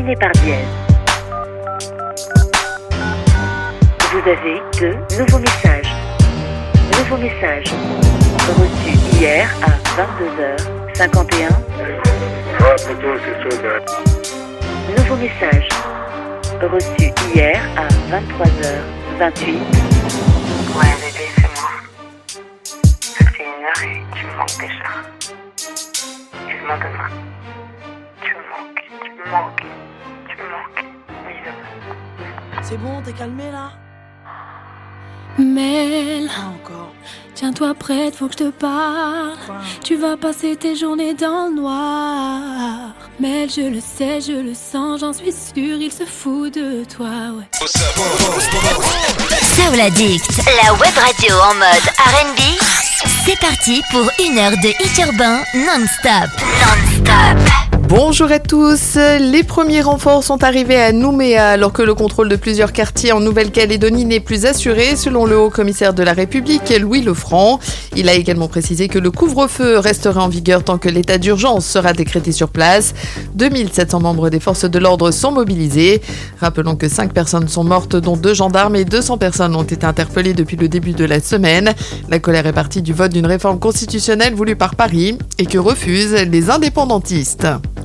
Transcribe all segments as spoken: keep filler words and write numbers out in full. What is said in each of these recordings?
terminé par dièse. Vous avez deux nouveaux messages. Nouveau message. Reçu hier à vingt-deux heures cinquante et un. Nouveau message. Reçu hier à vingt-trois heures vingt-huit. Ouais bébé, c'est moi. Ça fait une heure et tu me manques déjà. Excuse-moi demain. Tu me manques, tu me manques, tu me manques. Oui, demain. C'est bon, t'es calmé là? Mel, Pas encore. tiens-toi prête, faut que je te parle. Quoi? Tu vas passer tes journées dans le noir. Mel, je le sais, je le sens, j'en suis sûre, il se fout de toi, ouais. Soul Addict, la web radio en mode R and B. C'est parti pour une heure de hit urbain non-stop. Non-stop. Bonjour à tous, les premiers renforts sont arrivés à Nouméa alors que le contrôle de plusieurs quartiers en Nouvelle-Calédonie n'est plus assuré selon le haut-commissaire de la République, Louis Lefranc. Il a également précisé que le couvre-feu resterait en vigueur tant que l'état d'urgence sera décrété sur place. deux mille sept cents membres des forces de l'ordre sont mobilisés. Rappelons que cinq personnes sont mortes dont deux gendarmes et deux cents personnes ont été interpellées depuis le début de la semaine. La colère est partie du vote d'une réforme constitutionnelle voulue par Paris et que refusent les indépendantistes.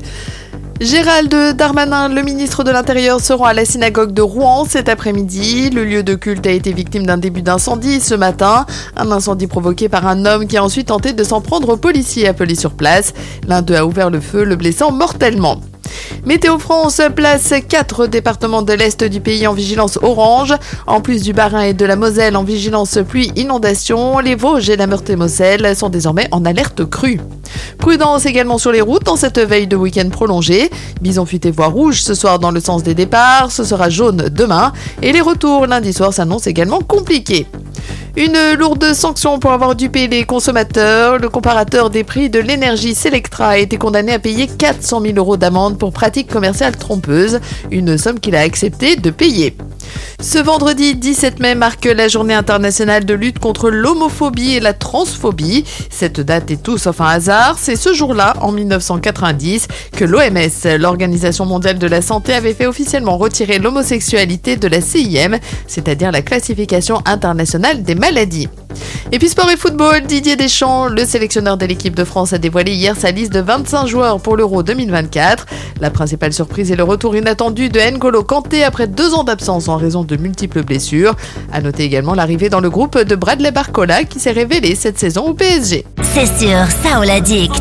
Gérald Darmanin, le ministre de l'Intérieur, seront à la synagogue de Rouen cet après-midi. Le lieu de culte a été victime d'un début d'incendie ce matin. Un incendie provoqué par un homme qui a ensuite tenté de s'en prendre aux policiers appelés sur place. L'un d'eux a ouvert le feu, le blessant mortellement. Météo France place quatre départements de l'Est du pays en vigilance orange. En plus du Bas-Rhin et de la Moselle en vigilance pluie-inondation, les Vosges et la Meurthe-et-Moselle sont désormais en alerte crue. Prudence également sur les routes en cette veille de week-end prolongé. Bison futé voie rouge ce soir dans le sens des départs, ce sera jaune demain. Et les retours lundi soir s'annoncent également compliqués. Une lourde sanction pour avoir dupé les consommateurs. Le comparateur des prix de l'énergie Selectra a été condamné à payer quatre cent mille euros d'amende pour pratique commerciale trompeuse, une somme qu'il a accepté de payer. Ce vendredi dix-sept mai marque la journée internationale de lutte contre l'homophobie et la transphobie. Cette date est tout sauf un hasard. C'est ce jour-là, en dix-neuf cent quatre-vingt-dix, que l'O M S, l'Organisation mondiale de la santé, avait fait officiellement retirer l'homosexualité de la C I M, c'est-à-dire la classification internationale des maladies. Et puis sport et football, Didier Deschamps, le sélectionneur de l'équipe de France, a dévoilé hier sa liste de vingt-cinq joueurs pour l'Euro deux mille vingt-quatre. La principale surprise est le retour inattendu de N'Golo Kanté après deux ans d'absence en raison de multiples blessures. À noter également l'arrivée dans le groupe de Bradley Barcola qui s'est révélé cette saison au P S G. C'est sur Soul Addict.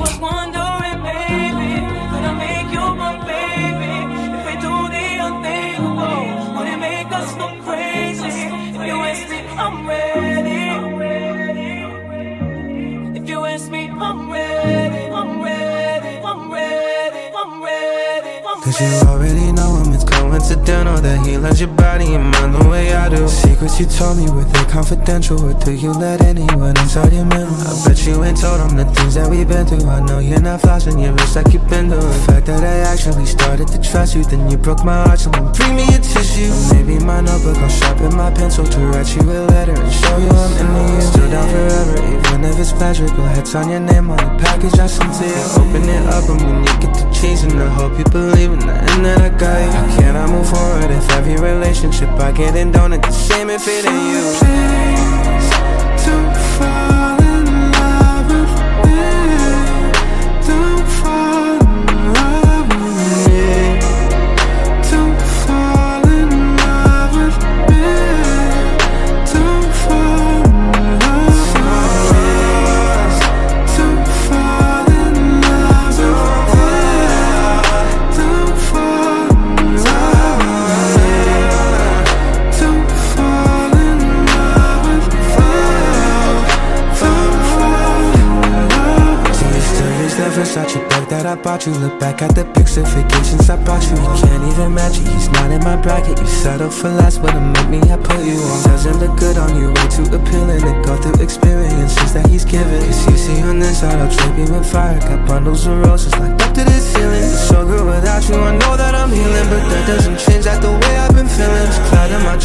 Cause you already know him, it's coincidental that he loves your body and mind the way I do. Secrets you told me, were they confidential? Or do you let anyone inside your mental? I bet you ain't told him the things that we've been through. I know you're not flossing your wrist like you've been doing. The fact that I actually started to trust you, then you broke my heart, so bring me a tissue. Or maybe my notebook, I'll sharpen my pencil to write you a letter and show you I'm into you. Still down forever, even if it's pleasure. Go ahead, sign your name on the package I sent to you. Open it up and when you get the cheese, and I hope you believe in the end that I got you. How can I move forward if every relationship I get in don't end the same if it ain't you? Please, don't fall in love with me. Don't fall in love with me. Don't fall in love with me. Don't fall in love with me. Don't fall in love with me. Don't fall in love with me. Don't fall in love with me. Don't fall in love. Do you still use that Versace bag that I bought you? Look back at the pics of vacations I brought you. You can't even match it, he's not in my bracket. You settled for less, but to make me, I put you on. Doesn't look good on you, way too appealing to go through experiences that he's given. Cause you see on this side, I'll drape you with fire. Got bundles of roses like up to the ceiling. It's so good without you, I know that I'm healing, but that doesn't change that the way I've been feeling. It's cloud in my chest.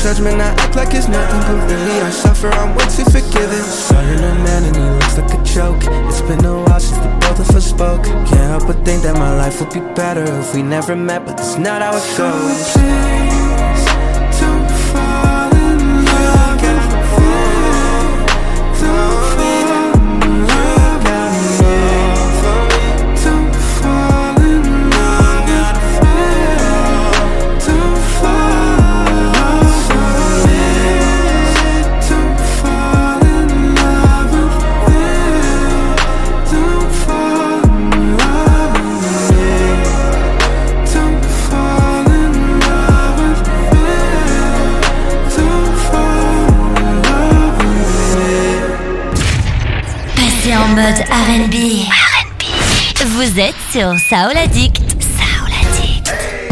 judgment, I act like it's nothing, but really I suffer, I'm way too forgiving. Saw your new man and he looks like a joke. It's been a while since the both of us spoke. Can't help but think that my life would be better if we never met, but that's not how it goes. Please don't fall in love with me. Don't fall in love with me. Don't fall in love with me. Don't fall in love with me. Don't fall in love with me. Don't fall in love with me. Don't fall in love with me. Don't fall in love with me. Passez en mode R and B. R and B. Vous êtes sur Soul Addict. Soul Addict.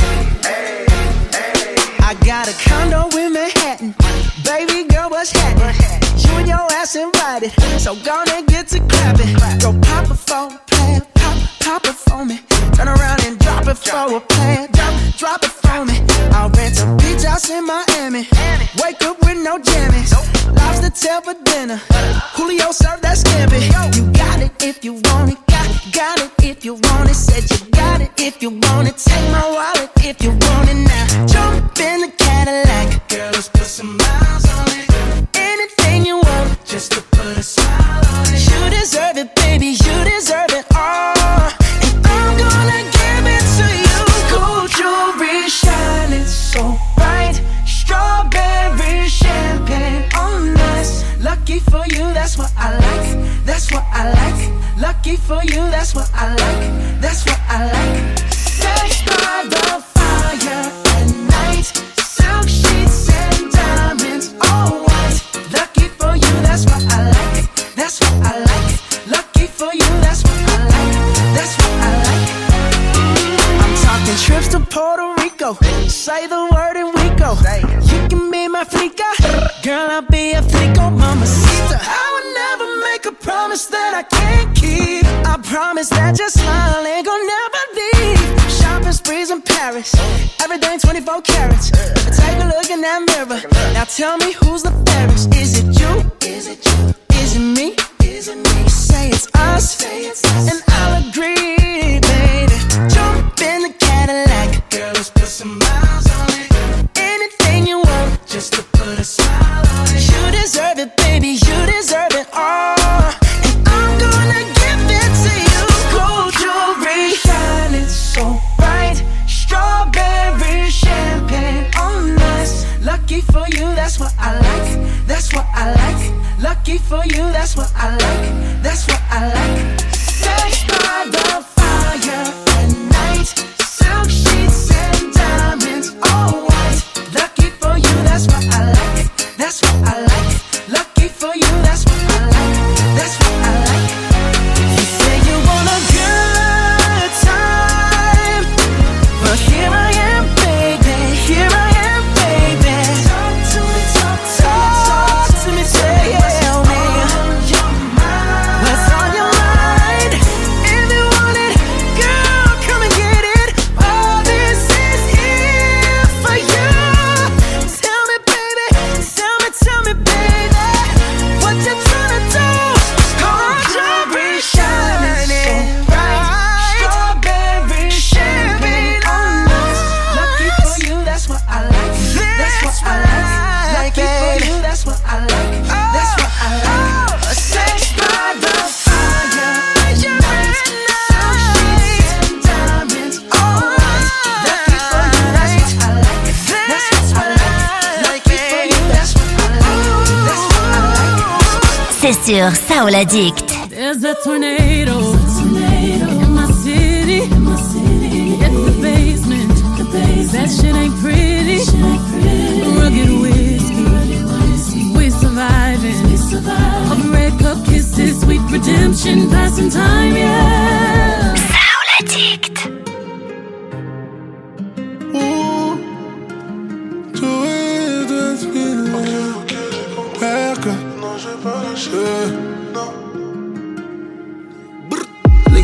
I got a condo in Manhattan. Baby girl, what's happening? You and your ass invited, so gonna get to clapping. Go pop it for a plan, pop, pop it for me. Turn around and drop it for a plan, drop, drop it for me. I'll rent a beach house in Miami. Wake up with no jammies. Lobster tail for dinner. Julio served that scampi. You got it if you want it. Got, got it if you want it. Said you got it if you want it. Take my wallet if you want it now. Jump in the Cadillac. Girl, let's put some miles on it. Anything you want, just to put a smile on it. You deserve it, baby. You deserve it all. And I'm gonna give it to you. Gold jewelry shining so bright. Strawberry champagne on us. Lucky for you, that's what I like. That's what I like. Lucky for you, that's what I like. That's what I like. Sex by the fire at night. Silk sheets and diamonds, all white. Lucky for you, that's what I like. That's what I like. Lucky for you, that's what I like. That's what I like. I'm talking trips to Puerto Rico. Say the word and we go. You can be my flica. Girl, I'll be a flico, mamacita. I would never make a promise that I can't keep. I promise that your smile ain't gonna never leave. Shopping sprees in Paris. Everything twenty-four carats. Take a look in that mirror. Now tell me who's the fairest. Is it you? Is it you? Is it me? Is it me? Say it's us. And I'll agree, baby. Jump in the Cadillac. Girl, let's put some miles on it. Anything you want, just to put a smile on it. You deserve it, baby. You deserve it all. And I'm gonna give it to you. Gold jewelry shining so bright. Strawberry champagne on us. Lucky for you, that's what I like. That's what I like. Lucky for you, that's what I like. That's what I like. Sex by the fire at night. Silk sheets and diamonds, all white. Lucky for you, that's what I like. That's what I like. Lucky for you, that's what I like. That's what I like. You say you want a good time, but here I am, baby. Here I am, baby. Talk to me, talk to me, talk to me, tell me what's on your mind. If you want it, girl, come and get it. All this is here for you. Tell me, baby, tell me, tell me, baby, what you tryna do? Gold jewelry shining bright. Strawberry champagne on us. Lucky for you, that's what I like. That's what I like. Lucky for you, that's what I like. That's what I like. Sex by the fire at night. Silk sheets and diamonds, all white. Lucky for you, that's what I like. That's what I like. Lucky for you, that's what I like. That's what I like. C'est sur Soul Addict. There's a tornado, in my city, in the basement. That shit ain't pretty. Rugged whiskey, we surviving. All the red cup kisses, sweet redemption, passing time, yeah. Soul Addict. Les gars là je suis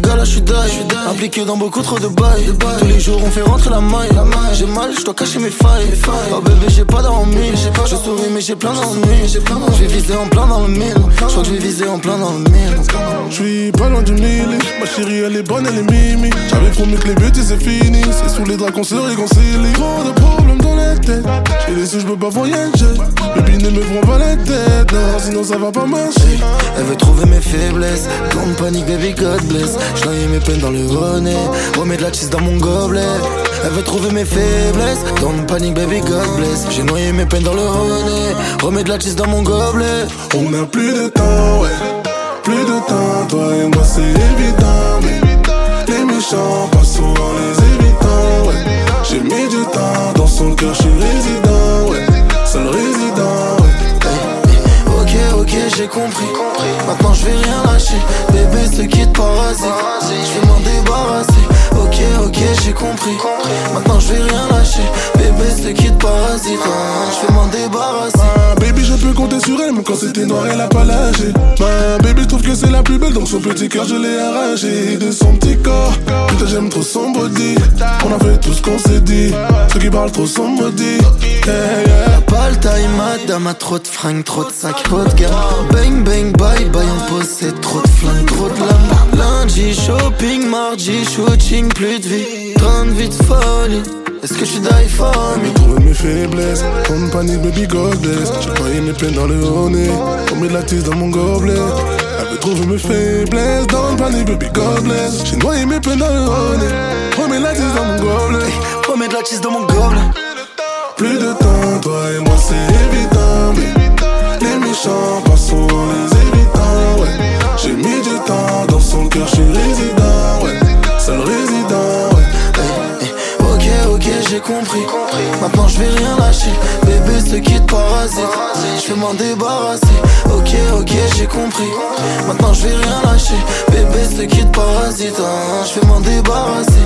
die. Impliqué dans beaucoup trop de bails. Tous les jours on fait rentrer la maille. J'ai mal, je dois cacher mes failles. Oh bébé j'ai pas d'ennui. Je souris mais j'ai plein d'ennuis. Je vais viser en plein dans le mille. Je crois que je vais viser en plein dans le mille. Je suis pas loin du mille. Ma chérie elle est bonne, elle est mimi. J'avais promis que les beautés c'est fini. C'est sous les draps qu'on se réconcilie. Trop de problèmes dans la tête. J'ai les sous, je peux pas voyager. Baby ne me prends pas la tête. Non, sinon ça va pas marcher. Elle veut trouver mes faiblesses. Grande panique baby God bless. Je noyais mes peines dans le bonnet. Remets de la cheese dans mon gobelet. Elle veut trouver mes faiblesses. Grande panique baby God bless. J'ai noyé mes peines dans le bonnet. Remets de la cheese dans mon gobelet. On a plus de temps, ouais. Plus de temps, toi et moi c'est évident. Mais les méchants passent souvent les évitants, ouais. J'ai mis du temps, dans son cœur je suis résident, ouais. Seul résident, ouais. Hey, hey, ok, ok, j'ai compris. Maintenant je vais rien lâcher. Bébé se quitte parasite. Je vais m'en débarrasser. Ok, ok, j'ai compris. Maintenant je vais rien lâcher. Bébé se quitte parasite. Je vais m'en débarrasser. Ah, baby, je peux compter sur elle, même quand c'était noir, elle a pas lâché. Ma baby, je trouve que c'est la plus belle, donc son petit cœur je l'ai arraché de son petit corps. Putain, j'aime trop son body. On a fait tout ce qu'on s'est dit. Ceux qui parlent trop sont maudits. Yeah, yeah. Y'a pas le time, madame a trop de fringues, trop de sacs, trop de gamme. Bang bang bye bye, on possède trop de flingues, trop de lames. Lundi shopping, mardi shooting, plus de vie, train de vie de folie. Est-ce que je suis d'iPhone? Mais trouver mes faiblesses, comme panique baby God bless. J'ai pas mes peines dans le nez. On met de la tisse dans mon gobelet. Elle veut trouver mes faiblesses, dans le panique baby God bless. J'ai noyé mes peines dans le nez. Remets de la tisse dans mon gobelet. Hey, remets de la tisse dans mon gobelet. Plus de temps, toi et moi c'est évident. Mais les méchants passent souvent les évitants, ouais. J'ai mis du temps, dans son cœur je suis résident, ouais. Seul résident, ouais. Hey, hey. Ok, ok, j'ai compris. Maintenant je vais rien lâcher. Bébé se quitte parasite. Je vais m'en débarrasser. Ok, ok, j'ai compris. Maintenant je vais rien lâcher. Bébé se quitte parasite. Je vais m'en débarrasser.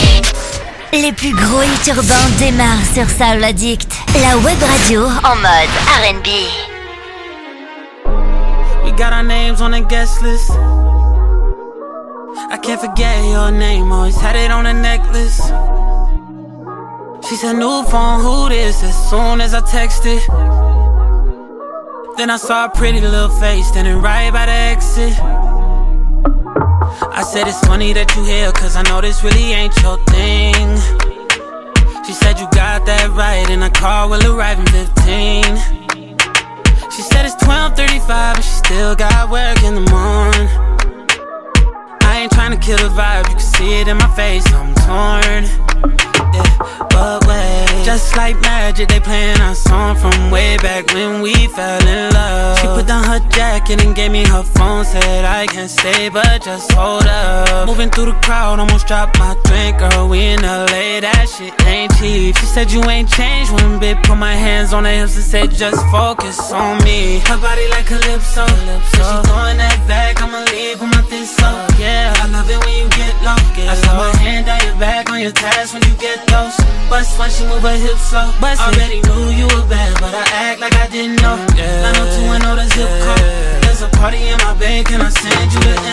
Les plus gros hits urbains démarrent sur Soul Addict, la web radio en mode R and B. We got our names on the guest list. I can't forget your name, always had it on a necklace. She said, new phone, who this? As soon as I texted, then I saw a pretty little face standing right by the exit. I said, it's funny that you here, cause I know this really ain't your thing. She said, you got that right, and I call will arrive in fifteen. She said, it's twelve thirty-five, and she still got work in the morning. I ain't tryna kill the vibe, you can see it in my face, I'm torn. Yeah, but wait, just like magic, they playing our song from way back when we fell in love. She put down her jacket and gave me her phone, said I can't stay, but just hold up. Moving through the crowd, almost dropped my drink, girl, we in L A, that shit ain't cheap. She said you ain't changed one bit, put my hands on her hips and said just focus on me. Her body like Calypso, Calypso. Said she throwing that back, I'ma leave with my fist up. Yeah, I love it when you get low. Get I saw my hand down your back on your tats when you get those. Bust when she move her hips slow. Bust already knew you were bad, but I act like I didn't know. Yeah. nine oh two and oh the zip code. There's a party in my bed, can I send you the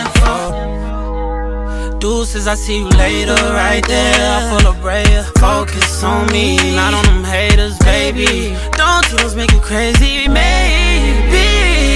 info? Deuces, I see you later, right there. Full of prayer, focus on me, not on them haters, baby. Don't you those make you crazy, maybe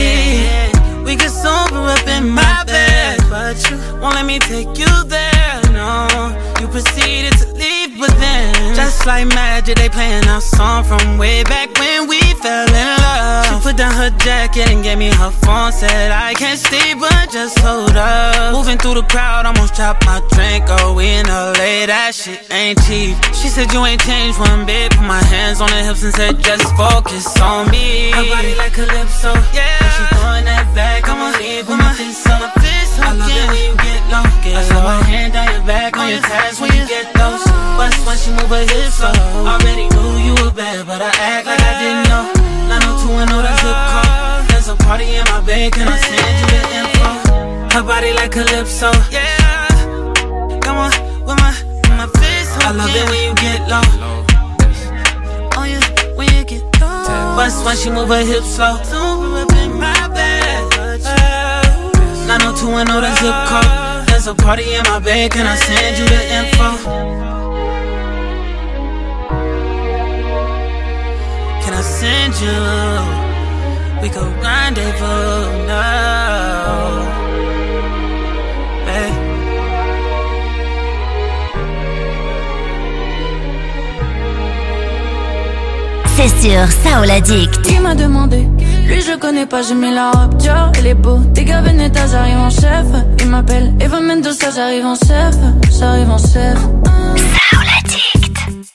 we can sober up in my bed, but you won't let me take you there. No, you proceeded to leave, but then just like magic, they playing our song from way back when we fell in love. She put down her jacket and gave me her phone, said I can't stay, but just hold up. Moving through the crowd, almost dropped my drink. Oh, we in L A, that shit ain't cheap. She said you ain't changed one bit, put my hands on her hips and said just focus on me. Her body like Calypso, yeah. And she throwing that back, I'ma leave with my fist on my fist. I love it when you get low. Get I saw my hand down your back on your tats when you get those. Bust when she move her hips slow. Already knew you were bad, but I act like I didn't know. nine oh two and oh the zip code. There's a party in my bed, can I send you the info? Her body like Calypso, yeah. Come on, with my, with my fist. I love it when you get low. Oh yeah, when you get low. Bust when she move her hips slow. Up in my bed. nine oh two and oh the zip code. there's a party in my bed, can I send you the info? Can I send you? We could rendezvous now. Hey. C'est sur Soul Addict. Il m'a demandé, lui je connais pas, j'ai mis la robe Dior, elle est beau. T'es gars Veneta, j'arrive en chef. Il m'appelle Eva Mendoza, j'arrive en chef. J'arrive en chef. Soul Addict.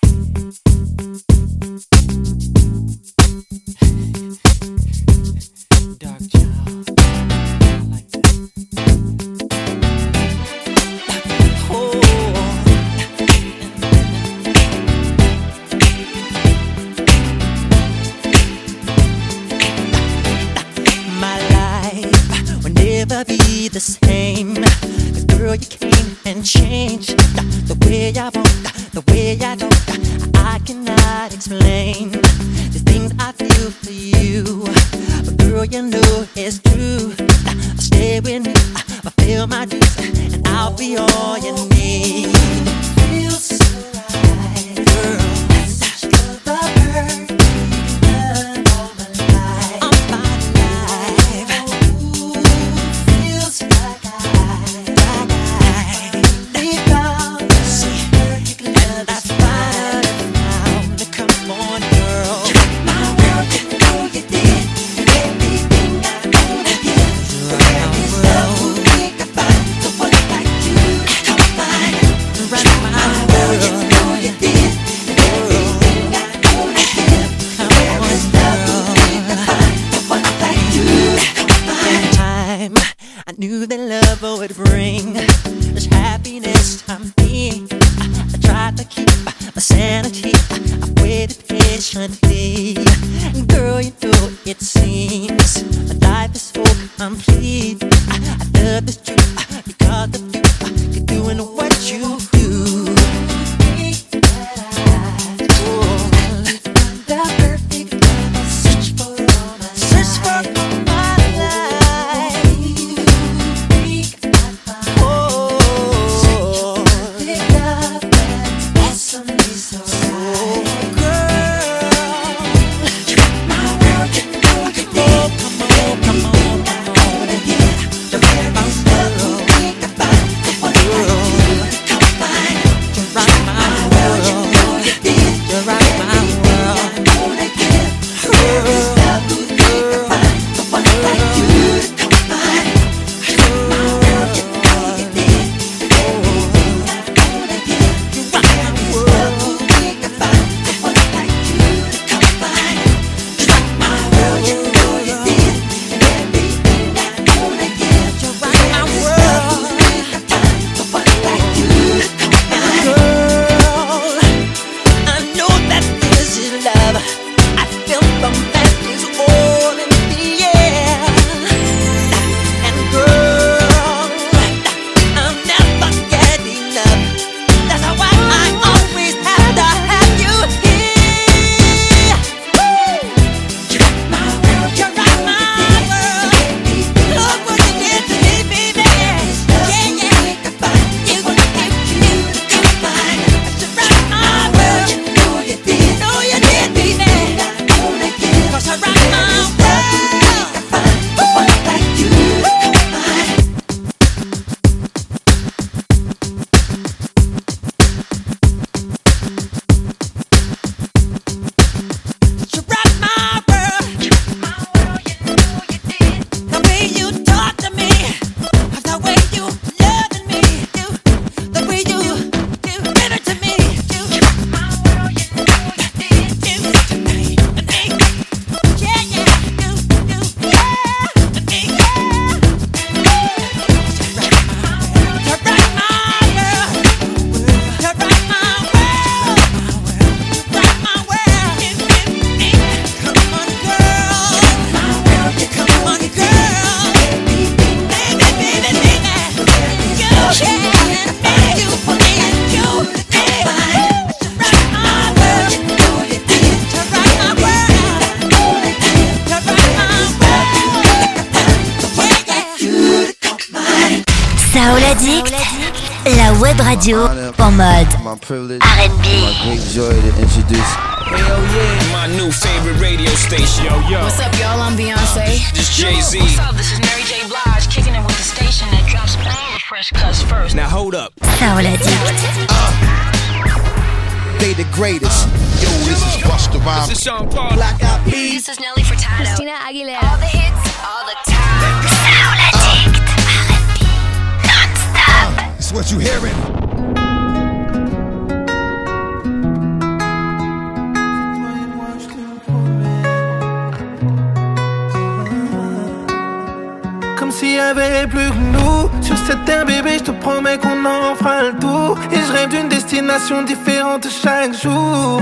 Be the same, 'cause girl you came and changed the way I want, the way I don't. I cannot explain the things I feel for you, but girl you know it's true. Stay with me, fulfill my dreams, and I'll be all you need. Feels so right, girl. That's such the perfect love all my life. All my life. Knew that love would bring this happiness I'm being. I tried to keep my sanity. I waited patiently. Girl, you know it seems my life is so complete. I, I love this truth because of you. You're doing what you do. The perfect love I search for all my life. Search for all my life. Come on, come on, come on, come on again. La web radio en mode R and B. Hell yeah, my new favorite radio station. Yo, yo. What's up, y'all? I'm Beyonce. This Jay-Z. What's up? This is Mary J. Blige, kicking it with the station that drops all the fresh cuts first. Now hold up. Soul Addict. Uh, they the greatest. Yo, this is Busta Rhymes. This is Sean Paul. Black Eyed Peas. This is Nelly Furtado. Christina Aguilera. All the hits, all the time. Soul Addict. R and B. Non-stop. Uh, it's what you hearing. S'il y avait plus que nous sur cette terre, bébé, je te promets qu'on en fera le tour. Et je rêve d'une destination différente chaque jour.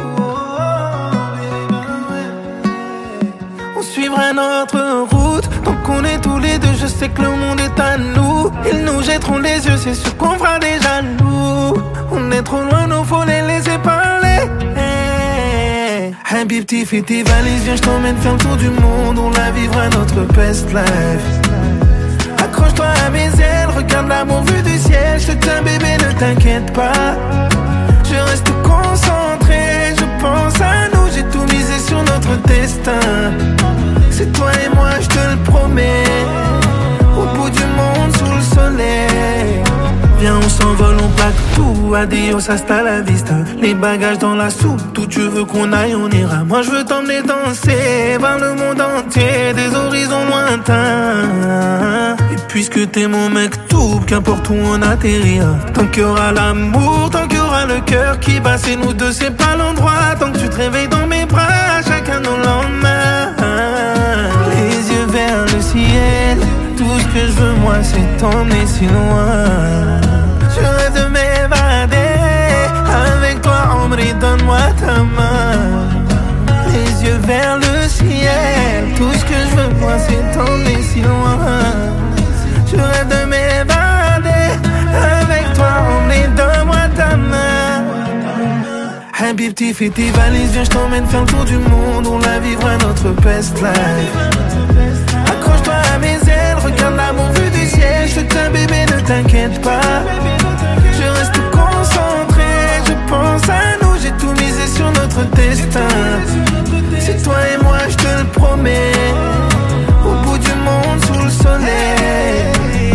On suivra notre route, tant qu'on est tous les deux, je sais que le monde est à nous. Ils nous jetteront les yeux, c'est sûr qu'on fera des jaloux. On est trop loin, nous faut les laisser parler. Habibti, fais tes valises, viens, je t'emmène faire le tour du monde. On la vivra notre best life. Accroche-toi à mes ailes, regarde l'amour vu du ciel. Je te tiens bébé, ne t'inquiète pas. Je reste concentré, je pense à nous. J'ai tout misé sur notre destin. C'est toi et moi, je te le promets. Au bout du monde, sous le soleil. Viens, on s'envole, on plaque tout. Adios, hasta la vista. Les bagages dans la soupe, où tu veux qu'on aille, on ira. Moi, je veux t'emmener danser vers le monde entier, des horizons lointains. Et puisque t'es mon mec tout, qu'importe où on atterrira. Tant qu'il y aura l'amour, tant qu'il y aura le cœur qui bat, c'est nous deux, c'est pas l'endroit. Tant que tu te réveilles dans mes bras, chacun nos lendemains. Les yeux vers le ciel. Tout ce que je veux, moi, c'est t'emmener si loin. Je rêve de m'évader. Avec toi, Omri, donne-moi ta main. Les yeux vers le ciel. Tout ce que je veux, moi, c'est t'emmener si loin. Je rêve de m'évader. Avec toi, Omri, donne-moi ta main. Habibti, fais tes valises, viens, je t'emmène faire le tour du monde. On la vivra notre best life. Accroche-toi à mes ailes, regarde l'amour vu du ciel. Je te tiens bébé, ne t'inquiète pas. Je reste concentré, je pense à nous. J'ai tout misé sur notre destin. C'est toi et moi, je te le promets. Au bout du monde, sous le soleil.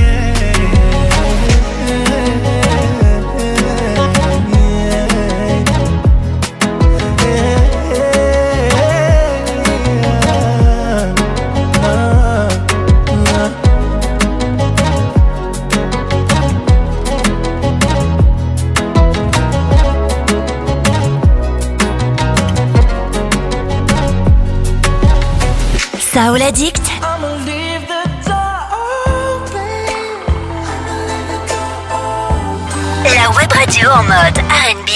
Soul Addict. La web radio en mode R and B.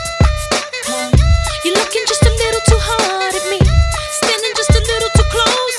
You're looking just a little too hard at me, standing just a little too close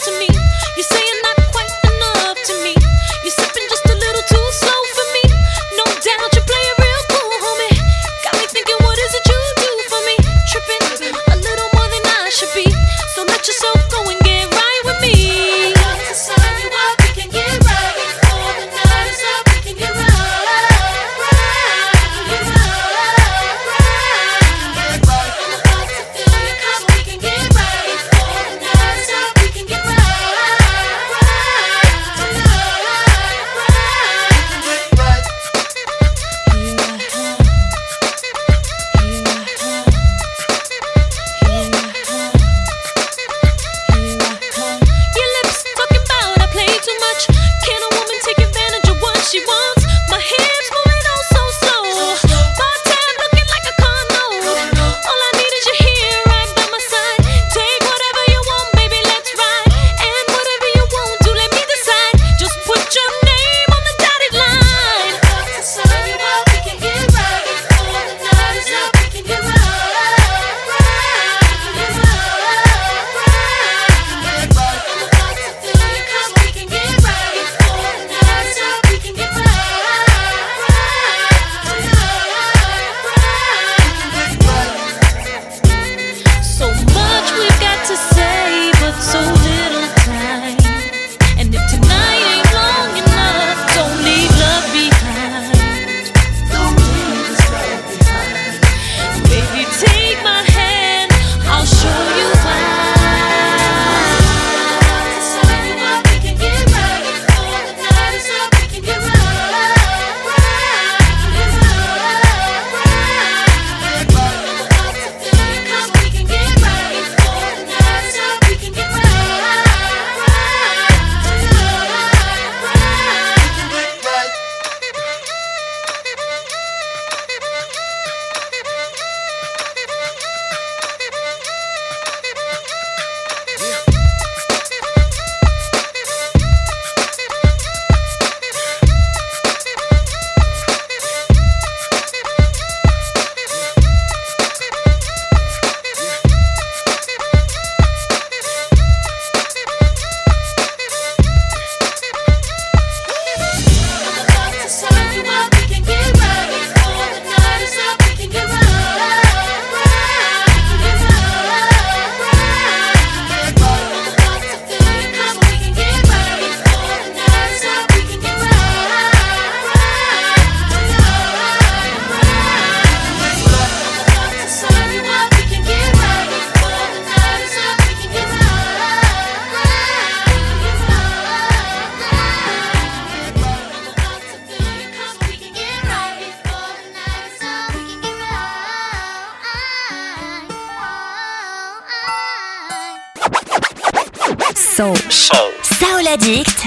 Soul. Soul. Soul Addict.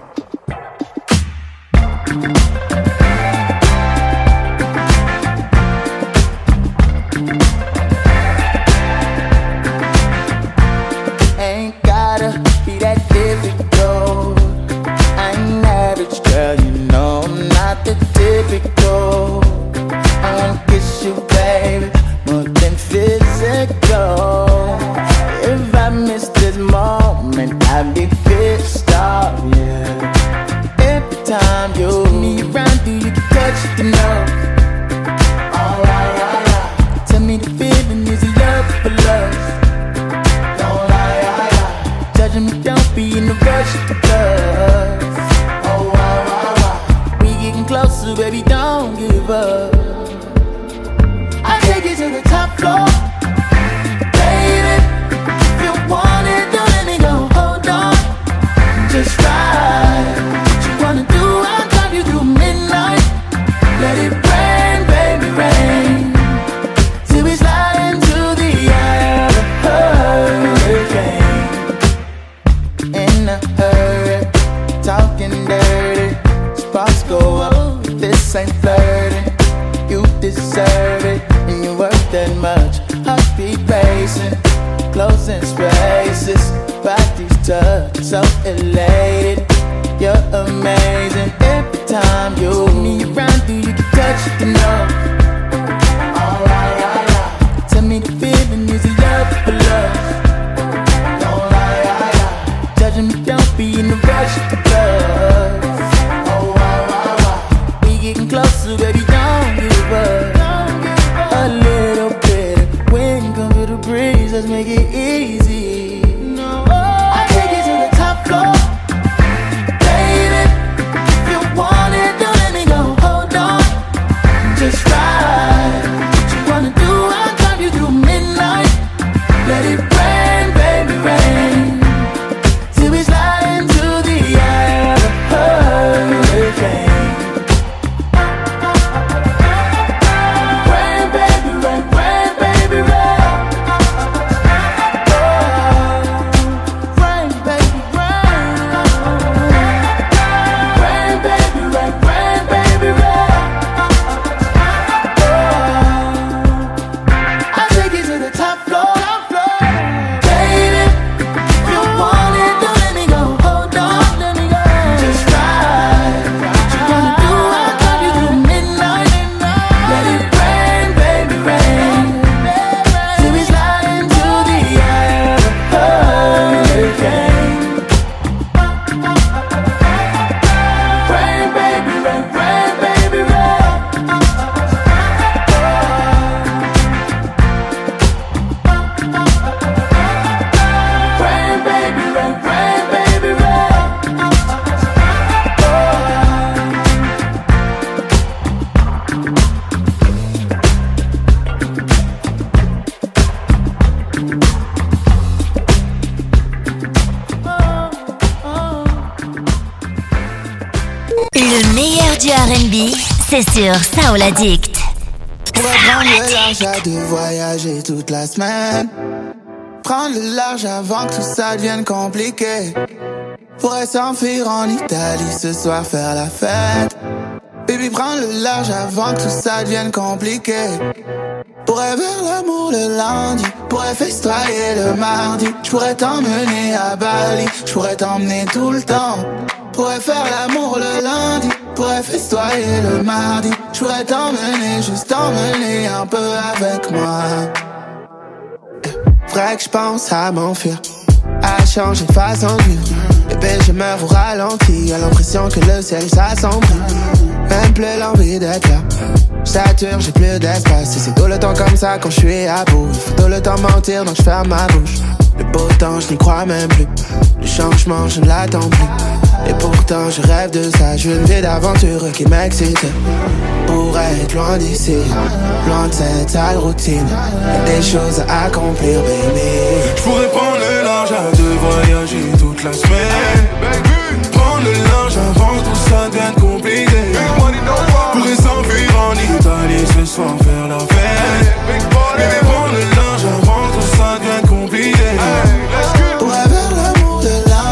Ain't gotta be that difficult. I'm average, girl, you know I'm not the typical. I wanna kiss you, baby, more than physical. If I miss this moment, I'd be pissed off, yeah. Every time you me around, do you can touch the nerve? Alright, alright. Tell me the feeling, is it up for love? Don't lie, lie, lie. Judging me, don't be in a rush to love. Oh, wow, wow, wow. We getting closer, baby, don't give up. I take you to the top floor. Just ride. What you wanna do? I'll drive you through midnight. Let it rain, baby, rain. Till we slide into the eye of a hurricane. In a hurry, talking dirty. Sparks go up, this ain't flirting. You deserve it, and you're worth that much. Heartbeat racing, closing spaces. Body's touch, so elated. You're amazing. Every time you me around, do you can touch the nerve? Alright, alright. Tell me the feeling, is it up for love? Don't lie, lie, lie. Judging me, don't be in a rush to love. Oh, wow, wow, wow. We getting closer, baby, don't give up. A little bit of wind, come through the breeze, let's make it easy. Just ride. What you wanna do? I'll drive you through midnight. Let it rain, baby, rain. Till we slide into the eye of a hurricane. Rain, baby, rain, rain, baby, rain. Oh, rain, baby, rain. Rain, baby, rain, rain, baby, rain. C'est sur Soul Addict. Pourrais prendre le large à deux, voyager toute la semaine. Prendre le large avant que tout ça devienne compliqué. Pourrais s'enfuir en Italie ce soir, faire la fête. Baby, prendre le large avant que tout ça devienne compliqué. Pourrais faire l'amour le lundi, pourrais festoyer le mardi. J'pourrais t'emmener à Bali, j'pourrais t'emmener tout le temps. Pourrais faire l'amour le lundi, pourrais festoyer le mardi. J'pourrais t'emmener, juste t'emmener un peu avec moi. Vrai que j'pense à m'enfuir, à changer de façon de vivre. Bébé, je meurs au ralenti, à l'impression que le ciel s'assombrit. Même plus l'envie d'être là. J'sature, j'ai plus d'espace. Et c'est tout le temps comme ça quand je suis à bout. Il faut tout le temps mentir, donc je ferme ma bouche. Le beau temps, je n'y crois même plus. Le changement, je ne l'attends plus. Et pourtant, je rêve de ça. Je veux une vie d'aventure qui m'excite. Pour être loin d'ici, loin de cette sale routine. Y'a des choses à accomplir, baby. J'pourrais prendre le large à deux, voyager toute la semaine. Prendre le large avant que tout ça devienne compliqué. Pourrais s'enfuir en Italie ce soir, faire la fête. Baby, prendre le large avant que tout ça devienne compliqué. Pourrais faire l'amour de l'âme.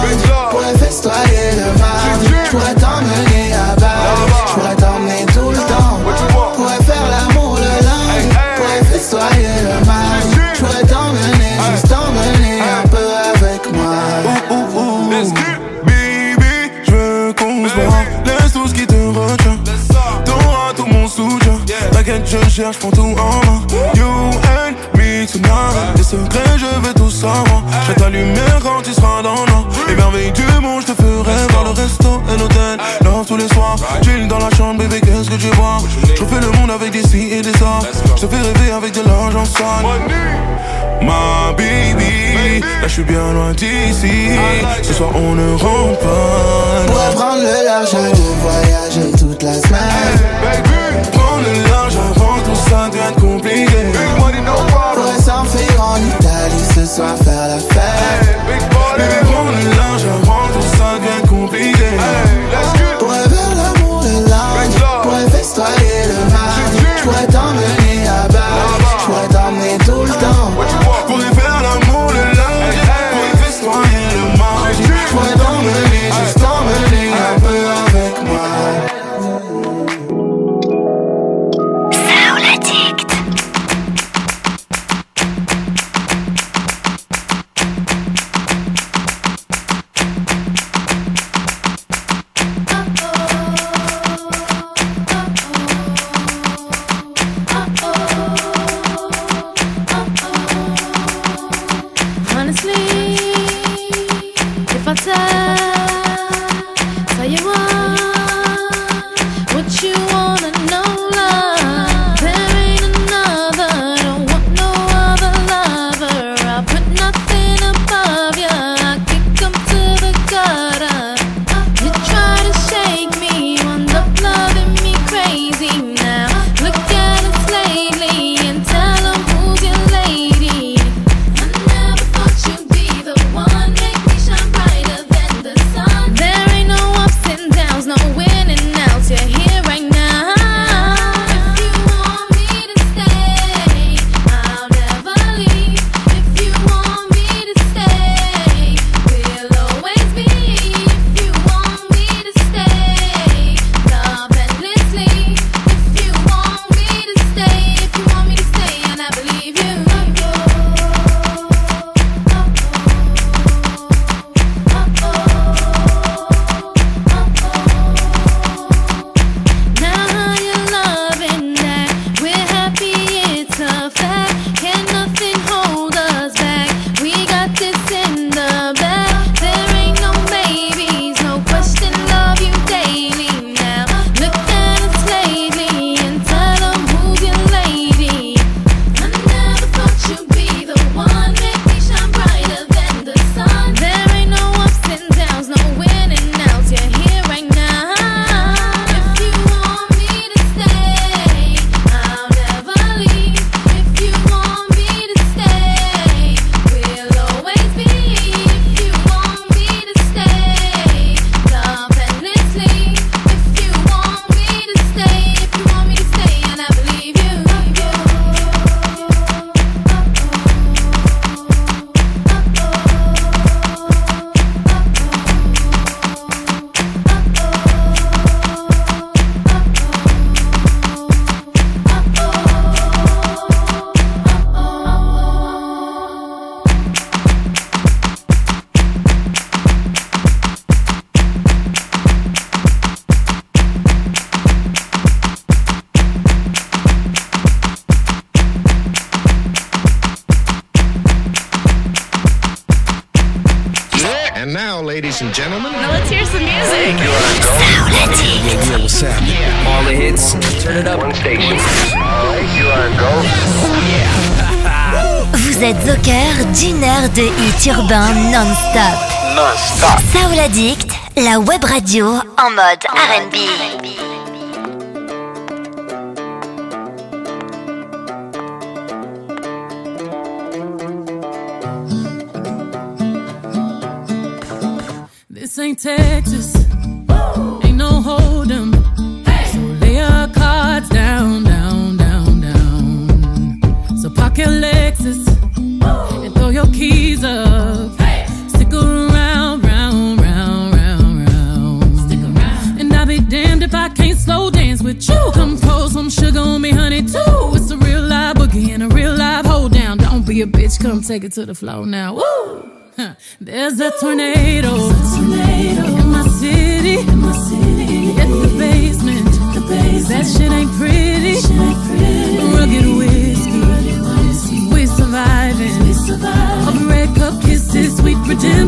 laisse tout ce qui te retient. T'auras tout mon soutien. T'inquiète, je cherche, prends tout en main. You and me tonight. Tes secrets, je veux tout savoir. Je ta lumière quand tu seras dans le noir. Les merveilles du monde, je te ferai voir le resto et l'hôtel. Love tous les soirs. Chill dans la chambre, bébé, qu'est-ce que tu vois? Je refais le monde avec des si et des ça. Je te fais rêver avec de l'argent sale. Ma baby, là je suis bien loin d'ici. Ce soir on ne rentre pas. Pourrais prendre le large de voyager toute la semaine. Prendre le large avant tout ça devient compliqué. Pourrais s'enfuir en Italie ce soir faire la fête. Baby, prendre le large avant tout ça devient compliqué. Pourrais faire l'amour le lundi. Pourrais festoyer le mardi. J'pourrais t'emmener à Bali. J'pourrais t'emmener tout le temps. Pourrais faire l'amour le lundi. Pourrais festoyer le mardi. J'pourrais t'emmener, juste t'emmener un peu avec moi. Soul Addict. Honestly, if I tell, tell you what, what you wanna know, love, there ain't another, don't want no other lover. I'll put nothing above ya, I kick 'em to the gutter. You try to shake me, wound up loving me crazy now. Look at us lately and tell 'em who's your lady. I never thought you'd be the one, make me shine brighter than the sun. There ain't no ups and downs, no in and outs, you're here right now. If you want me to stay, I'll never leave. If you want me to stay, we'll always be. If you want me to stay, love endlessly. If you want me to stay, if you want me to stay, and I believe you. Now you're loving that, we're happy, it's a fact. Can nothing hold us back? We got this in the bag. There ain't no maybes, no question, love you daily now. Look at us lately and tell 'em who's your lady. I never thought you'd be the one, make me shine brighter than the sun. There ain't no ups and downs, no in and outs, you're here right now. If you want me to stay, I'll never leave. If you want me to stay, we'll always be. If you want me to stay, love endlessly. If you want me to stay, if you want me to stay, and I believe you. And now, ladies and gentlemen, Now let's hear some music. yeah, what's happening? All the hits, turn it up. One station. Vous êtes au cœur d'une heure de hits urbains non-stop. Non-stop. Soul Addict, la web radio en mode R and B. This ain't Texas, ain't no hold'em. So lay your cards down, down, down, down. So park your Lexus and throw your keys up. Stick around, round, round, round, round. Stick around. And I'll be damned if I can't slow dance with you. Come pour some sugar on me, honey, too. It's a real live boogie and a real live hold down. Don't be a bitch, come take it to the floor now. Woo! There's a tornado, There's a tornado in my city. In my city. It's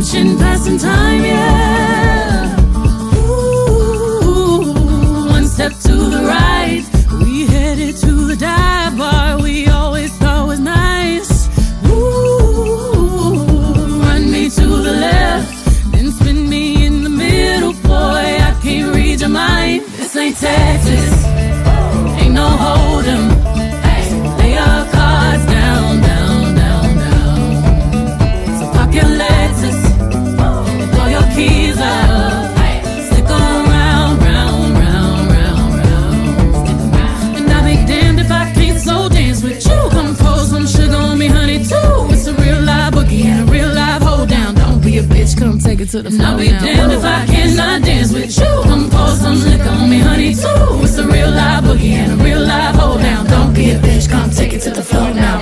attention, passing time, yeah. Ooh, one step to the right, we headed to the dive bar we always thought was nice. Ooh, run me to the left, then spin me in the middle, boy, I can't read your mind. This ain't Texas, ain't no hold'em. Lay your cards down, down, down, down. So park your Lexus, throw your keys up, stick around, round, round, round, round. And I'll be damned if I can't slow dance with you. Come pour some sugar on me, honey, too. It's a real live boogie and a real live hold down. Don't be a bitch, come take it to the floor. I'll be damned if I cannot dance with you. Come pour some liquor on me, honey, too. It's a real live boogie and a real live hold down. Don't be a bitch, come take it to the floor now.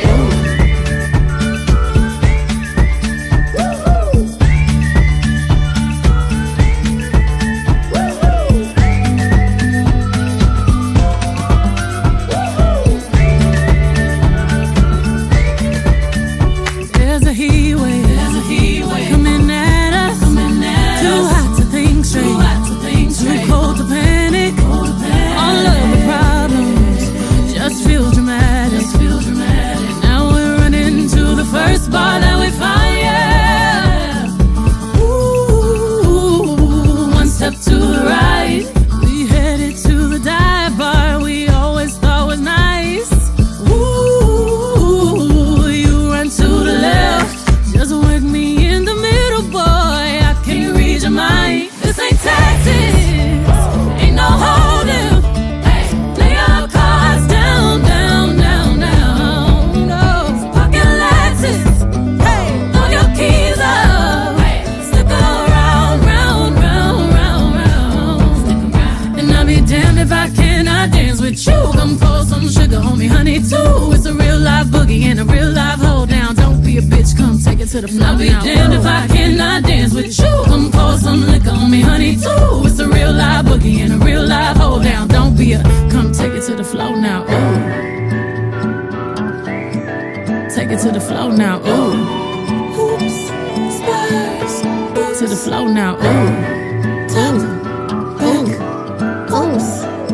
There's a heat wave, there's a heat wave coming at us, coming at too us. Hot to think straight, too hot to think straight, too cold to panic, cold to panic. All of the problems just feel dramatic, just feel dramatic. Now we're running to the first bar that we find, yeah. Ooh, one step to the right, we headed to the dive bar we always thought was nice. Ooh, you run to the left, just wake me in the middle, boy, I can't read your mind. This ain't Texas, ain't no hold'em. Lay your cards down, down, down, down. No, so park your Lexus, throw your keys up, stick around, round, round, round, round. And I'll be damned if I cannot dance with you. Come pour some sugar on me, honey, too. It's a real live boogie and a real live hold down. Don't be a bitch, come take it to the floor. I'll be damned if I cannot dance with you. Come pour some liquor on me, honey, too. It's a real live boogie and a real live hold down. Don't be a, come take it to the floor now. Ooh, take it to the floor now. Ooh, hoops, spurs, to the floor now. Ooh, top, back, oops,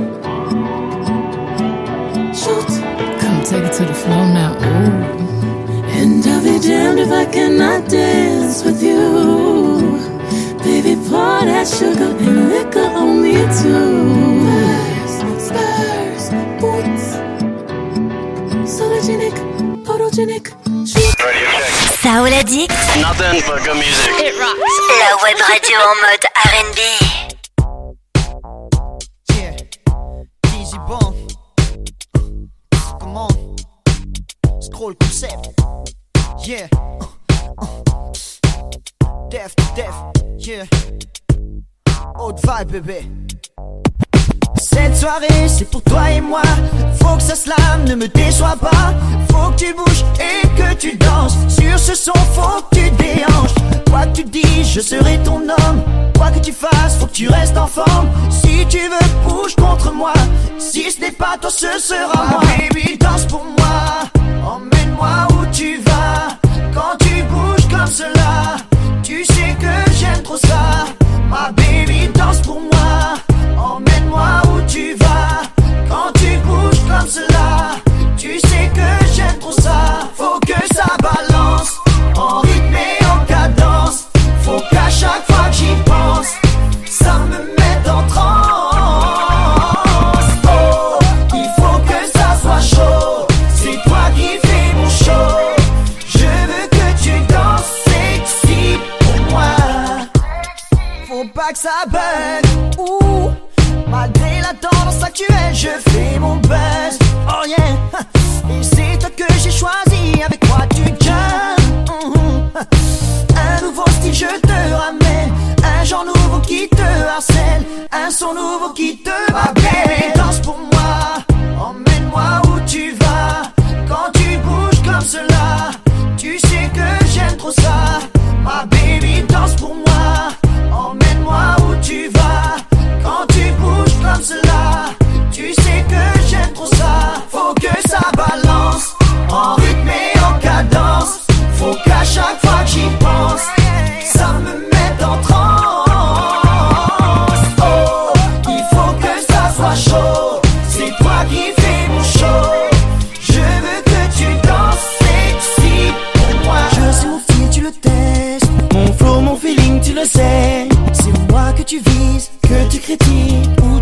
shoot. Come take it to the floor now. Ooh. And I'll be damned if I cannot dance with you. Baby, pour that sugar and liquor on me too. Spurs, spurs, boots, sologenic, photogenic, shoot. Saoul Addict. Nothing but good music. It rocks. La web radio en mode R and B. Yeah, easy bomb. Come on, scroll concept. Yeah, uh, uh. Def, def, yeah. Haute vibe, bébé. Cette soirée, c'est pour toi et moi. Faut que ça slame, ne me déçois pas. Faut que tu bouges et que tu danses. Sur ce son, faut que tu déhanches. Quoi que tu dis, je serai ton homme. Quoi que tu fasses, faut que tu restes en forme. Si tu veux, bouge contre moi. Si ce n'est pas toi, ce sera moi. Baby, danse pour moi. Emmène-moi où tu vas. Quand tu bouges comme cela, tu sais que j'aime trop ça. Ma baby, danse pour moi. Emmène-moi où tu vas. Quand tu bouges comme cela, tu sais que j'aime trop ça. Faut que ça balance, en rythme et en cadence. Faut qu'à chaque fois que j'y pense, ça me mette en transe. Oh, il faut que ça soit chaud. C'est toi qui fais mon show. Je veux que tu danses sexy pour moi. Faut pas que ça bug. Ouh, malgré la tendance actuelle, je fais mon buzz. Oh yeah. Et c'est toi que j'ai choisi. Avec moi tu jumps. Mm-hmm. Un nouveau style je te ramène. Un genre nouveau qui te harcèle. Un son nouveau qui te rappelle. Danse pour moi. Emmène-moi où tu vas. Quand tu bouges comme cela, tu sais que j'aime trop ça. Ma baby, danse pour moi. Emmène-moi où tu vas. Quand tu bouges comme cela, tu sais que j'aime trop ça. Faut que ça balance, en rythme et en cadence. Faut qu'à chaque fois que j'y pense, ça me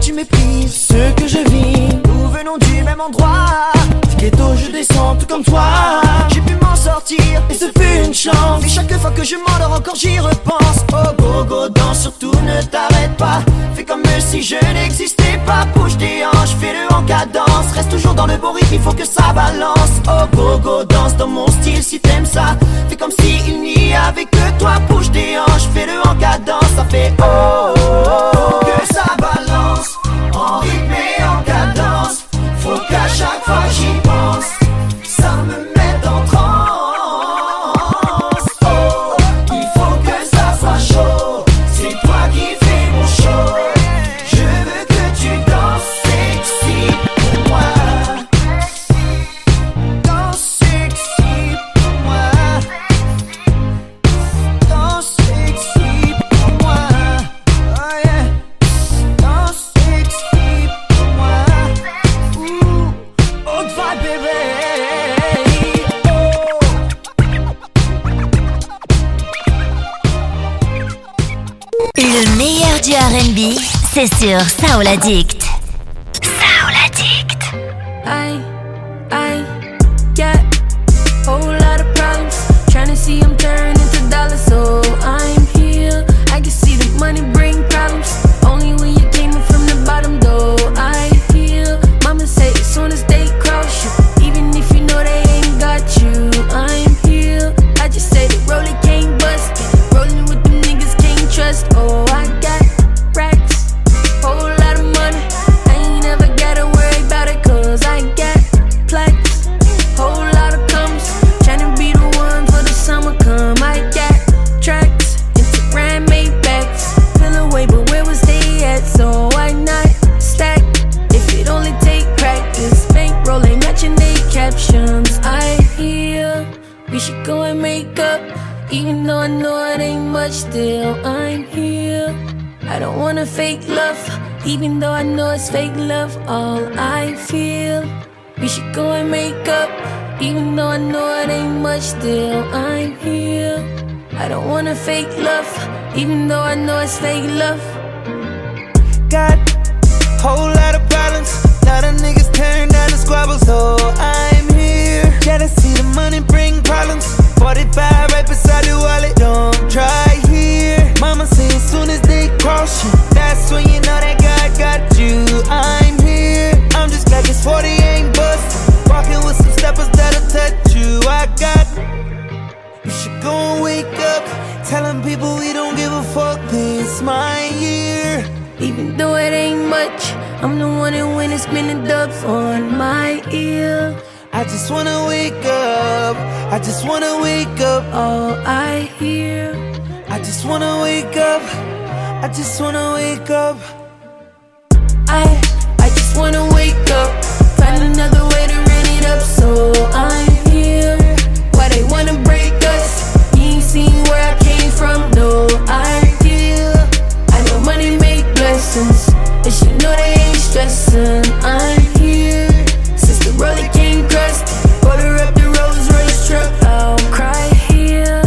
tu méprises ce que je vis. Nous venons du même endroit, du ghetto je descends tout comme toi. J'ai pu m'en sortir et ce fut une chance. Mais chaque fois que je m'endors encore j'y repense. Oh go go danse, surtout ne t'arrête pas. Fais comme si je n'existais pas. Bouge tes hanches, fais-le en cadence. Reste toujours dans le bon rythme, il faut que ça balance. Oh go go danse dans mon style si t'aimes ça. Fais comme si il n'y avait que toi. Bouge tes hanches, fais-le en cadence. Ça fait oh, oh, oh, oh. Que ça balance en rythme et en cadence. Faut qu'à chaque fois j'y pense, ça me met en transe. Oh, il faut que ça soit chaud. C'est toi qui fais mon show. Je veux que tu danses sexy pour moi. Danse sexy pour moi. Danse sexy pour moi. Oh yeah. Danse sexy pour moi. Ooh, oh vibe baby. Le meilleur du R and B, c'est sur Soul Addict. Soul Addict. I, I got a whole lot of problems. Trying to see them turn into dollars, so I'm here. I can see the money bring problems. Only when you came in from the bottom, though. I hear mama say as soon as they cross you, even if you know they ain't got you, I'm here. I just say the roller can't bust it. Rolling with them niggas can't trust. Oh, I got racks, whole lot of money. I ain't never gotta worry about it, cause I got plaques, whole lot of comes. Tryna be the one for the summer come. I got tracks, Instagram Maybachs. Feel away, but where was they at? So why not stack? If it only take practice, bankroll ain't matching they captions. I hear we should go and make up, even though I know it ain't much. Still I'm here. I don't wanna fake love, even though I know it's fake love. All I feel, we should go and make up, even though I know it ain't much. Still I'm here. I don't wanna fake love, even though I know it's fake love. Got whole lot of problems. Lot of niggas turn down the squabbles, so I'm here. Gotta see the money bring problems. forty-five right beside the wallet, don't try here. Mama say as soon as they cross you, that's when you know that God got you. I'm here. I'm just glad this forty ain't bust. Walking with some steppers that'll touch you. I got. You should go and wake up, telling people we don't give a fuck. This my year. Even though it ain't much, I'm the one that win and spinning dubs on my ear. I just wanna wake up, I just wanna wake up. All I hear, I just wanna wake up, I just wanna wake up. I, I just wanna wake up, find another way to run it up. So I'm here. Why they wanna break us? You ain't seen where I came from, no idea. I know money make blessings, but you know they ain't stressing. I'm here. Since the roller came crust, order up the Rolls Royce truck. I'll cry here.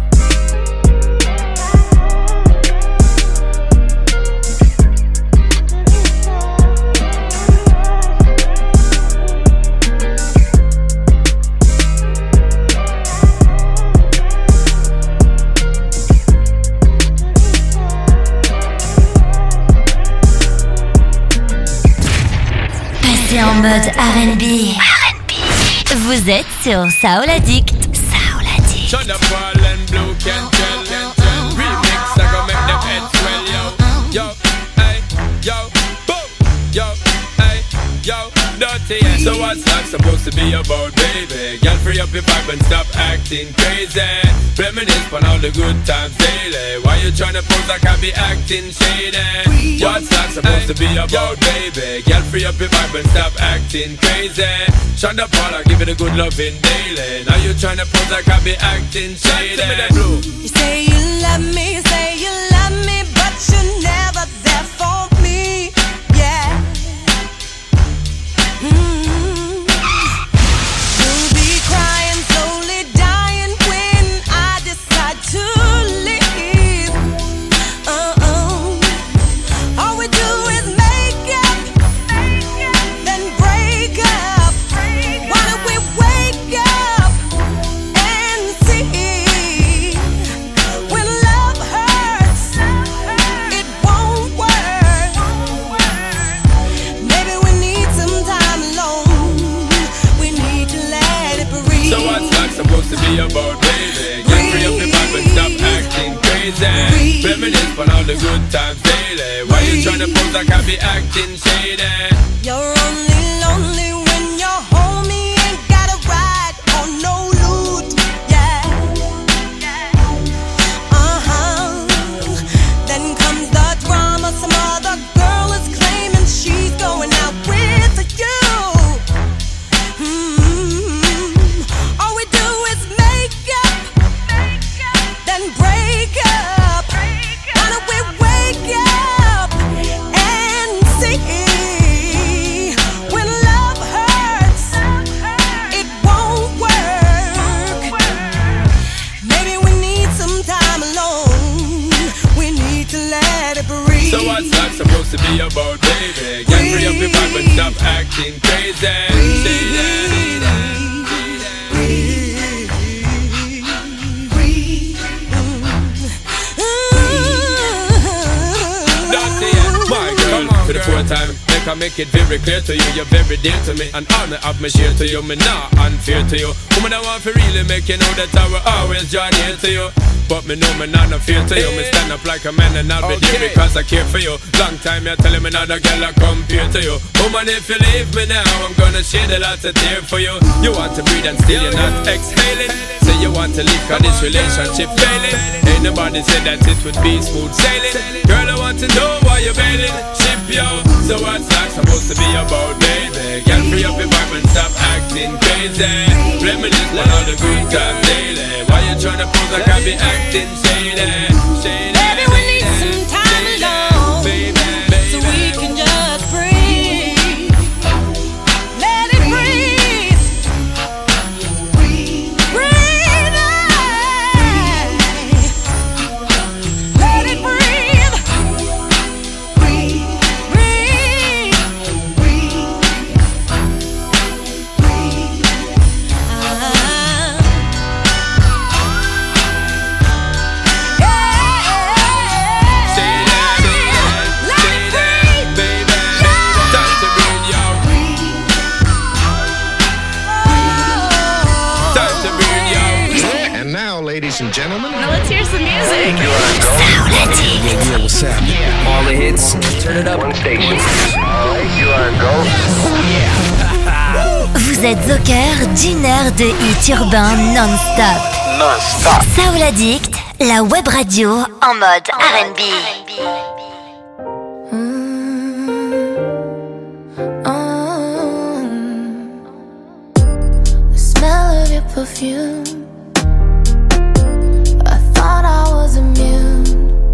Passez en mode R and B. Vous êtes sur Soul Addict. Soul Addict. Shut up, Paul and Blue, can tell, can tell. Remix, I gon' make them head swell, yo. Yo, hey, yo, boom, yo, hey, yo, dirty, yeah. So what's that supposed to be about, baby? Girl, free up your vibe and stop acting crazy. Reminisce on all the good times daily. Why you tryna pose like I be acting shady? What's that supposed to be about, baby? Girl, free up your vibe and stop acting crazy. Shonda Paula, give it a good loving daily. Now you tryna pose like I be acting shady. You say you love me, you say you love me, but you're never there for me. Yeah. Mm-hmm. You'll be crying, slowly dying when I decide to leave. Uh-oh. All we do is make Reminisce on all the good times daily. Why you tryna pose like I be acting shady? You're only lonely when your homie ain't got a ride on no loot. Yeah. Uh-huh. Then comes the drama. Some other girl is claiming she's going out with you. Mm-hmm. All we do is make up, then break up. Why don't we wake up and see? When love hurts, it won't work. Maybe we need some time alone. We need to let it breathe. So what's that supposed to be about, baby? Get free up your vibe and stop acting crazy. To the fourth time, make I make it very clear to you. You're very dear to me, and honor of my share to you. Me not unfair to you. Woman, I want to really make you know that I will always draw near to you. But me know me not no fear to you. Me stand up like a man and I'll be okay. There because I care for you. Long time you're telling me not a girl I compare to you. Woman, if you leave me now, I'm gonna shed a lot of tears for you. You want to breathe and still you're not exhaling. Say you want to leave cause this relationship failing. Ain't nobody said that it would be smooth sailing. Girl, I want to know why you're bailing. Ship yo, so what's that supposed to be about, baby? Get free up your vibe and stop acting crazy. Reminisce on all the good times daily. Why you tryna pose like I be acting shady? Shady. Baby, we need some time alone, baby, baby, so we can just breathe. Let it breathe. Breathe. Breathe. Let it breathe. Breathe. Breathe. Breathe. Ladies and gentlemen, Now let's hear some music. yeah, what's happening? All the hits, turn it up. One station. You are go. Vous êtes au cœur d'une heure de hits urbains non-stop. Non-stop. Soul Addict, la web radio en mode R and B. The smell of your perfume, I thought I was immune.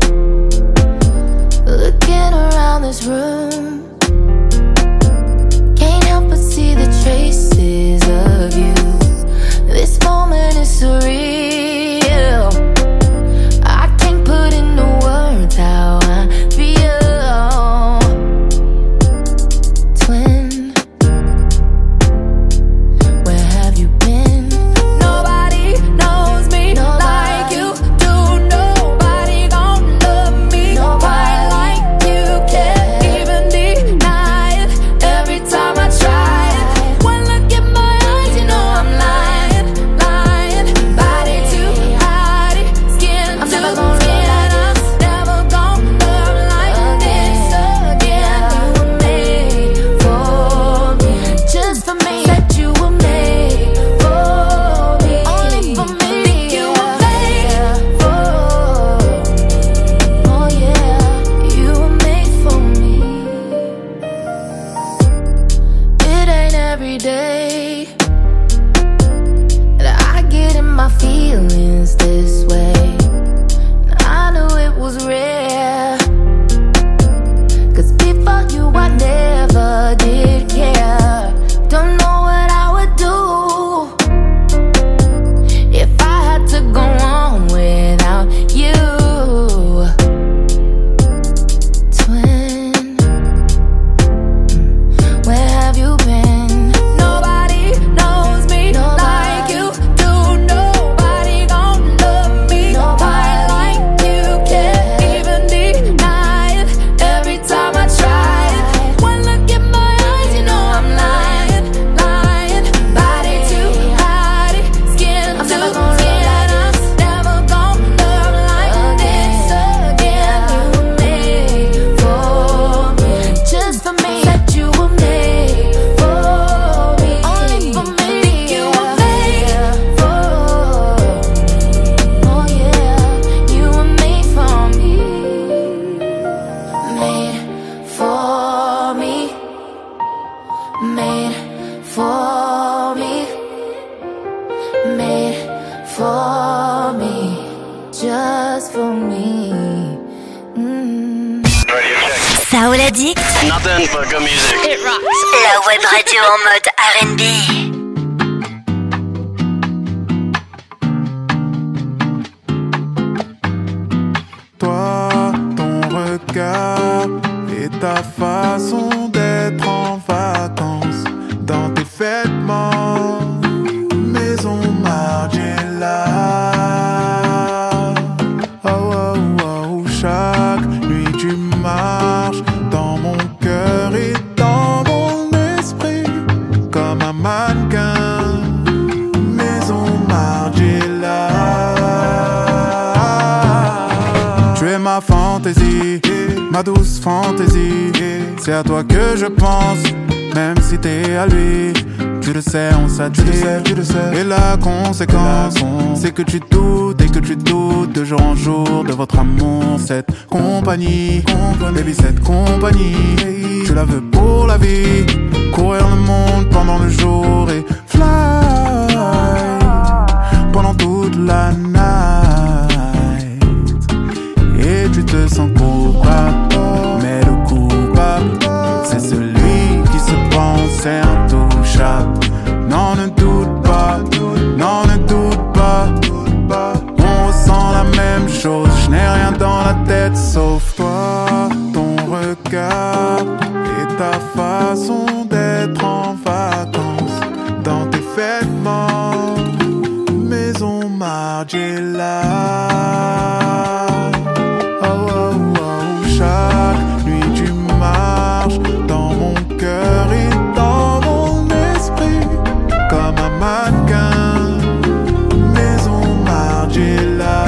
Looking around this room, can't help but see the traces of you. This moment is surreal. I can't put into words how I feel. Twin, where have you been? Nobody knows me like you do. Nobody gon' love me quite like you. Can't even deny it every time I try it. When look in my eyes, you know I'm lying, lying. Body to body, skin to skin. I'm never gonna love like this again. You were made for me, just for me. Said you were made for me, only for me. Think you were made for me. Oh yeah, you were made for me. It ain't every day that I get in my feelings this way. I knew it was rare, 'cause before you I never did care. Don't know what I would do if I had to go on without you. Twin, where have you been? Nobody made for me, made for me, just for me. Mm. Saoul Addict. Nothing but good music. It rocks. La web radio en mode R and B. Toi, ton regard et ta façon d'être en vacances dans tes vêtements, maison Margiela. Oh oh oh, chaque nuit tu marches dans mon cœur et dans mon esprit comme un mannequin, maison Margiela. Tu es ma fantaisie, ma douce fantaisie. C'est à toi que je pense, même si t'es à lui. Tu le sais, on s'attire, tu le sais, tu le sais. Et la conséquence, c'est que tu doutes et que tu doutes de jour en jour de votre amour. Cette compagnie, baby, cette compagnie, tu la veux pour la vie. Courir le monde pendant le jour et fly pendant toute la night. Et tu te sens coupable, mais le coupable, c'est celui qui se pense intouchable. Non, ne doute pas, non, ne doute pas. On ressent la même chose, je n'ai rien dans la tête sauf toi, ton regard et ta façon d'être en vacances dans tes vêtements, maison Margiela. Oh oh oh, chaque nuit tu marches dans mon cœur et dans mon esprit comme un mannequin, maison Margiela.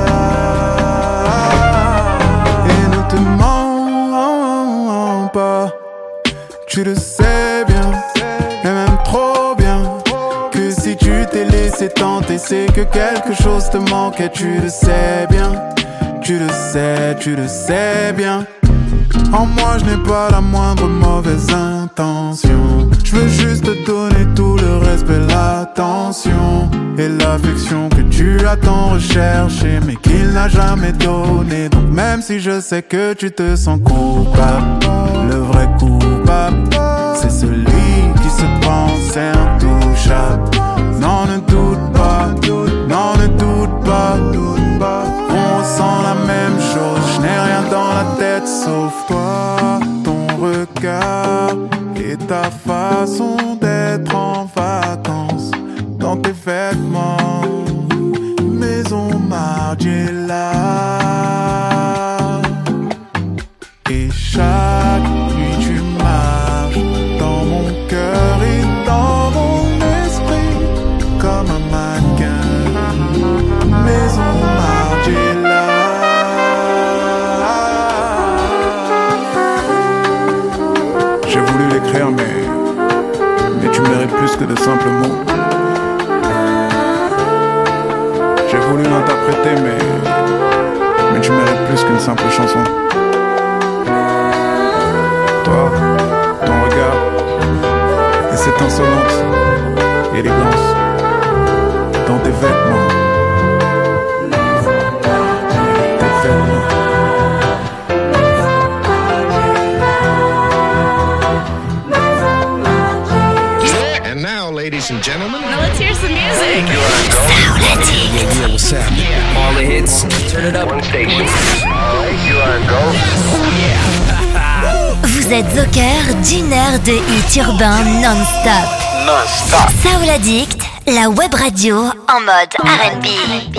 Et ne te mens pas, tu le sais bien, et même trop bien, que si tu t'es laissé tenter, c'est que quelque chose te manquait, tu le sais bien. Tu le sais, tu le sais bien. En moi je n'ai pas la moindre mauvaise intention. Je veux juste te donner tout le respect, l'attention et l'affection que tu as tant recherché mais qu'il n'a jamais donné. Donc même si je sais que tu te sens coupable, le vrai coupable, c'est celui qui se pense intouchable. Non, ne doute pas, non, ne doute pas. On ressent la même chose, je n'ai rien dans la tête sauf toi, ton regard et ta façon d'être en vacances dans tes vêtements, maison Margiela. Et chaque nuit tu marches dans mon cœur et dans mon esprit comme un mannequin, maison Margiela. J'ai voulu l'écrire mais, mais tu mérites plus que de simples mots. J'ai voulu l'interpréter mais, mais tu mérites plus qu'une simple chanson. Toi, ton regard et cette insolente élégance dans tes vêtements, tes vêtements. And now, ladies and gentlemen, Now let's hear some music. Yeah, yeah, what's happening? All the hits, turn it up. One station. Alright, you are go. Vous êtes au cœur d'une heure de hits urbains non-stop. Non-stop. Saoul Addict, la web radio en mode R and B.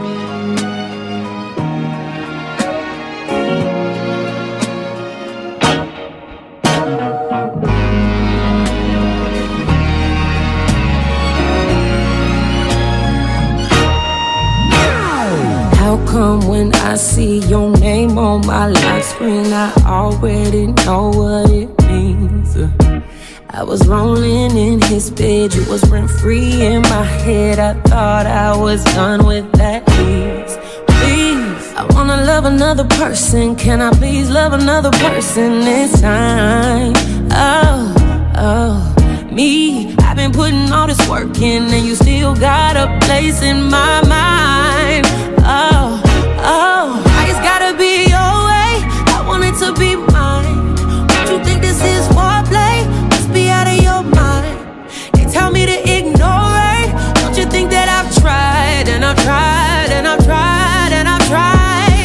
How come when I see your name on my lock screen, I already know what it means? I was rolling in his bed, you was rent free in my head. I thought I was done with that. Please, please, I wanna love another person. Can I please love another person this time? Oh, oh. all this working and you still got a place in my mind. Oh, oh, I just gotta be your way. I want it to be mine. Don't you think this is foreplay? Must be out of your mind. They tell me to ignore it. Don't you think that I've tried and I've tried and I've tried and I've tried?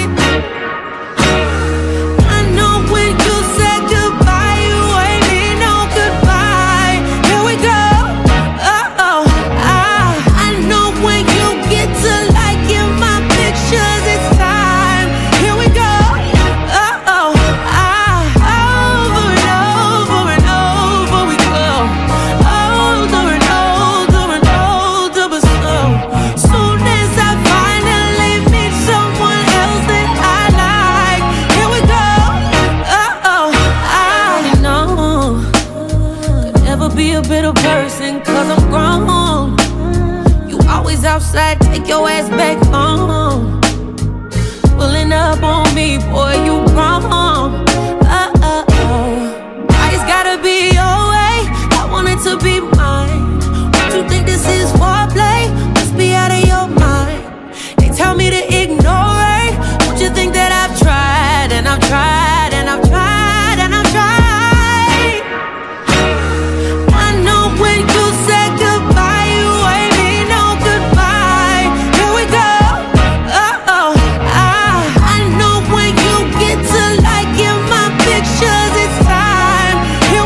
Outside, take your ass back home. Pulling up on me, boy, you wrong. Uh, uh, uh. I just gotta be your way. I want it to be